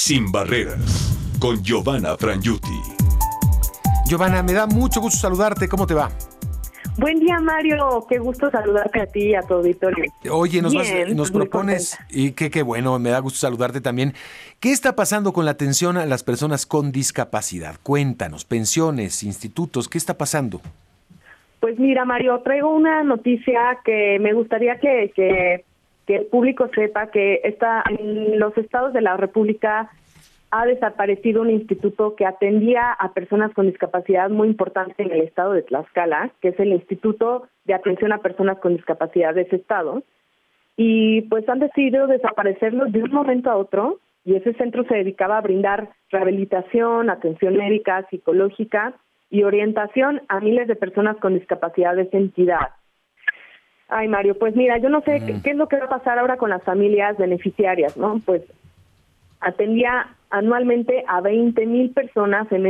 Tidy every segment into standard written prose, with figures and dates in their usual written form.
Sin Barreras, con Giovanna Frangiuti. Giovanna, me da mucho gusto saludarte. ¿Cómo te va? Buen día, Mario. Qué gusto saludarte a ti y a tu auditorio. Oye, nos Bien, propones, y qué bueno, me da gusto saludarte también. ¿Qué está pasando con la atención a las personas con discapacidad? Cuéntanos, pensiones, institutos, ¿qué está pasando? Pues mira, Mario, traigo una noticia que me gustaría que el público sepa que en los estados de la República ha desaparecido un instituto que atendía a personas con discapacidad muy importante en el estado de Tlaxcala, que es el Instituto de Atención a Personas con Discapacidad de ese estado, y pues han decidido desaparecerlo de un momento a otro, y ese centro se dedicaba a brindar rehabilitación, atención médica, psicológica y orientación a miles de personas con discapacidad de esa entidad. Ay, Mario, pues mira, yo no sé qué es lo que va a pasar ahora con las familias beneficiarias, ¿no? Pues atendía anualmente a 20,000 personas en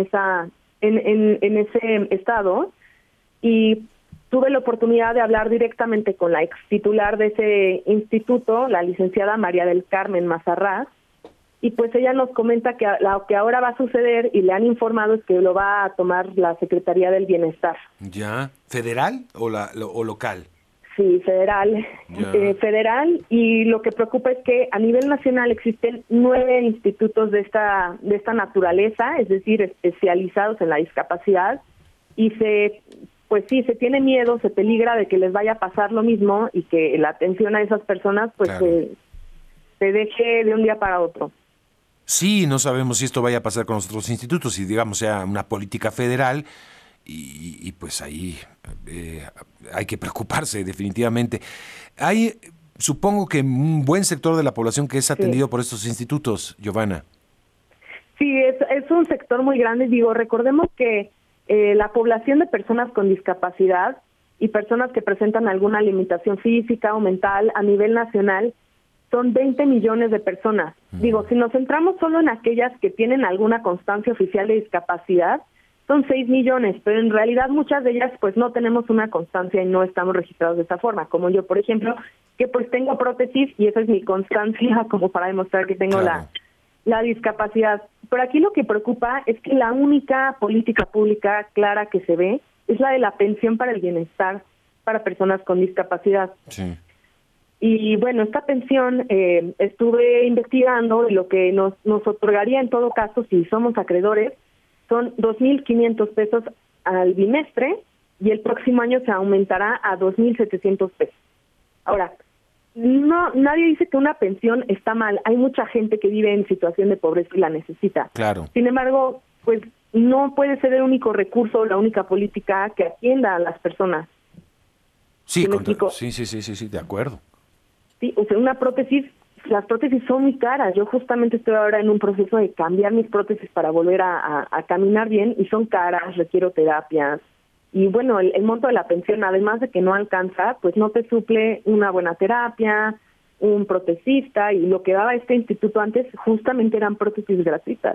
ese estado, y tuve la oportunidad de hablar directamente con la ex titular de ese instituto, la licenciada María del Carmen Mazarrás, y pues ella nos comenta que lo que ahora va a suceder, y le han informado, es que lo va a tomar la Secretaría del Bienestar. ¿Ya? ¿Federal o local? Sí, federal, y lo que preocupa es que a nivel nacional existen 9 institutos de esta naturaleza, es decir, especializados en la discapacidad, y se tiene miedo, se peligra de que les vaya a pasar lo mismo y que la atención a esas personas pues claro, se deje de un día para otro. Sí, no sabemos si esto vaya a pasar con los otros institutos, si digamos sea una política federal, y pues ahí hay que preocuparse definitivamente. Hay, supongo que un buen sector de la población que es atendido por estos institutos, Giovanna. Sí, es un sector muy grande. Digo, recordemos que la población de personas con discapacidad y personas que presentan alguna limitación física o mental a nivel nacional son 20 millones de personas. Digo, si nos centramos solo en aquellas que tienen alguna constancia oficial de discapacidad, son 6 millones, pero en realidad muchas de ellas pues no tenemos una constancia y no estamos registrados de esa forma, como yo, por ejemplo, que pues tengo prótesis y esa es mi constancia como para demostrar que tengo la discapacidad. Pero aquí lo que preocupa es que la única política pública clara que se ve es la de la pensión para el bienestar para personas con discapacidad. Sí. Y bueno, esta pensión estuve investigando, y lo que nos otorgaría en todo caso si somos acreedores son 2,500 pesos al bimestre, y el próximo año se aumentará a 2,700 pesos. Ahora, nadie dice que una pensión está mal. Hay mucha gente que vive en situación de pobreza y la necesita. Claro. Sin embargo, pues no puede ser el único recurso, la única política que atienda a las personas. Sí, sí, de acuerdo. Sí, o sea, las prótesis son muy caras. Yo justamente estoy ahora en un proceso de cambiar mis prótesis para volver a caminar bien, y son caras, requiero terapias. Y bueno, el monto de la pensión, además de que no alcanza, pues no te suple una buena terapia, un protecista, y lo que daba este instituto antes justamente eran prótesis gratuitas.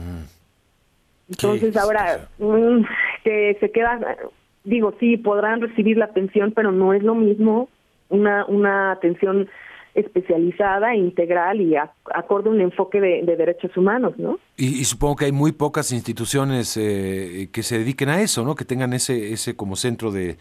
Entonces ahora que se queda, digo, sí, podrán recibir la pensión, pero no es lo mismo una atención especializada, integral y acorde a un enfoque de derechos humanos, ¿no? Y supongo que hay muy pocas instituciones que se dediquen a eso, ¿no? Que tengan ese como centro de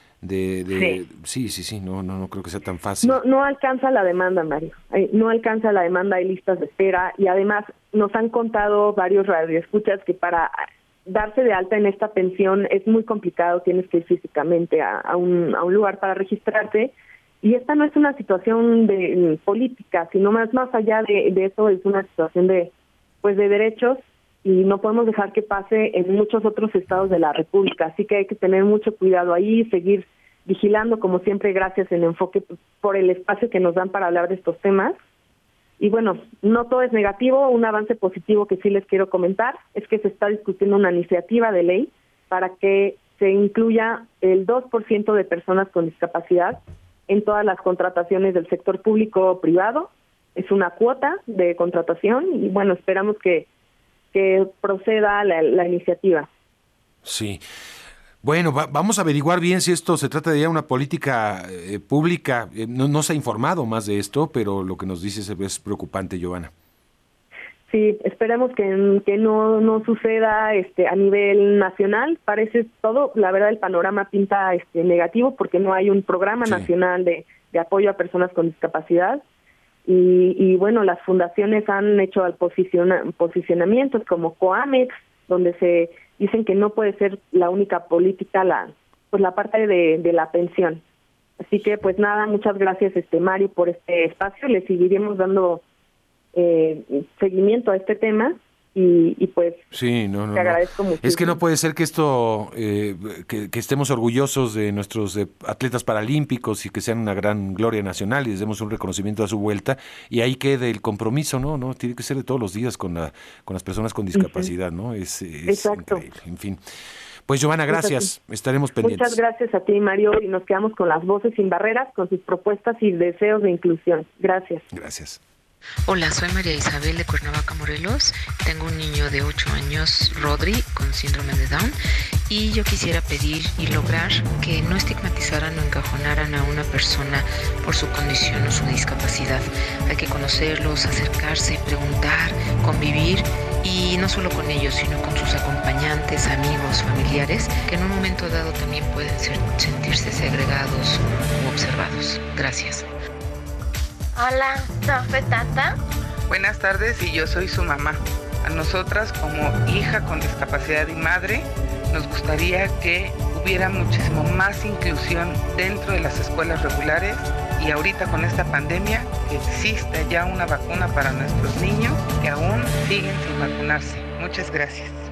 sí, no creo que sea tan fácil. No alcanza la demanda, Mario. No alcanza la demanda, hay listas de espera, y además nos han contado varios radioescuchas que para darse de alta en esta pensión es muy complicado, tienes que ir físicamente a un lugar para registrarte. Y esta no es una situación de política, sino más allá de eso, es una situación de derechos, y no podemos dejar que pase en muchos otros estados de la República. Así que hay que tener mucho cuidado ahí, seguir vigilando, como siempre, gracias el enfoque por el espacio que nos dan para hablar de estos temas. Y bueno, no todo es negativo. Un avance positivo que sí les quiero comentar es que se está discutiendo una iniciativa de ley para que se incluya el 2% de personas con discapacidad en todas las contrataciones del sector público o privado. Es una cuota de contratación, y bueno, esperamos que proceda la iniciativa. Sí. Bueno, vamos a averiguar bien si esto se trata de ya una política pública. No se ha informado más de esto, pero lo que nos dices es preocupante, Giovanna. Sí, esperemos que no suceda a nivel nacional. Parece todo, la verdad, el panorama pinta negativo porque no hay un programa nacional de apoyo a personas con discapacidad. Y bueno, las fundaciones han hecho posicionamientos como Coamex, donde se dicen que no puede ser la única política la parte de la pensión. Así que pues nada, muchas gracias Mario por este espacio. Le seguiremos dando seguimiento a este tema y pues te agradezco mucho. Es que no puede ser que esto que estemos orgullosos de nuestros atletas paralímpicos y que sean una gran gloria nacional y les demos un reconocimiento a su vuelta y ahí quede el compromiso, no tiene que ser de todos los días con las personas con discapacidad, ¿no? Es increíble. En fin. Pues Giovanna, gracias. Estaremos pendientes. Muchas gracias a ti, Mario, y nos quedamos con las voces sin barreras, con sus propuestas y deseos de inclusión. Gracias. Gracias. Hola, soy María Isabel de Cuernavaca, Morelos. Tengo un niño de 8 años, Rodri, con síndrome de Down, y yo quisiera pedir y lograr que no estigmatizaran o encajonaran a una persona por su condición o su discapacidad. Hay que conocerlos, acercarse, preguntar, convivir, y no solo con ellos, sino con sus acompañantes, amigos, familiares, que en un momento dado también pueden sentirse segregados u observados. Gracias. Hola, ¿soy Tata? Buenas tardes, y yo soy su mamá. A nosotras, como hija con discapacidad y madre, nos gustaría que hubiera muchísimo más inclusión dentro de las escuelas regulares y ahorita con esta pandemia que exista ya una vacuna para nuestros niños que aún siguen sin vacunarse. Muchas gracias.